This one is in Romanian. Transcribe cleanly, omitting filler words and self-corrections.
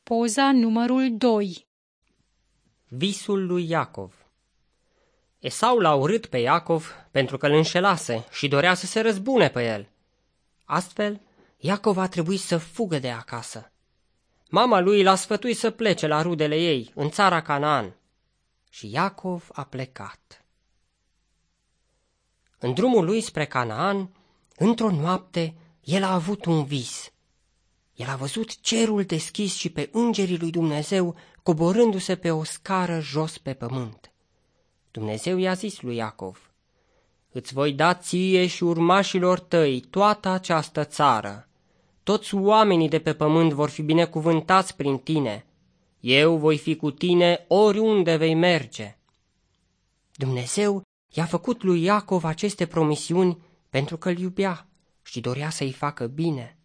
Poza numărul 2. Visul lui Iacov. Esau l-a urât pe Iacov pentru că îl înșelase și dorea să se răzbune pe el. Astfel, Iacov a trebuit să fugă de acasă. Mama lui l-a sfătuit să plece la rudele ei, în țara Canaan. Și Iacov a plecat. În drumul lui spre Canaan, într-o noapte, el a avut un vis. El a văzut cerul deschis și pe îngerii lui Dumnezeu coborându-se pe o scară jos pe pământ. Dumnezeu i-a zis lui Iacov: „Îți voi da ție și urmașilor tăi toată această țară. Toți oamenii de pe pământ vor fi binecuvântați prin tine. Eu voi fi cu tine oriunde vei merge.” Dumnezeu i-a făcut lui Iacov aceste promisiuni pentru că îl iubea și dorea să-i facă bine.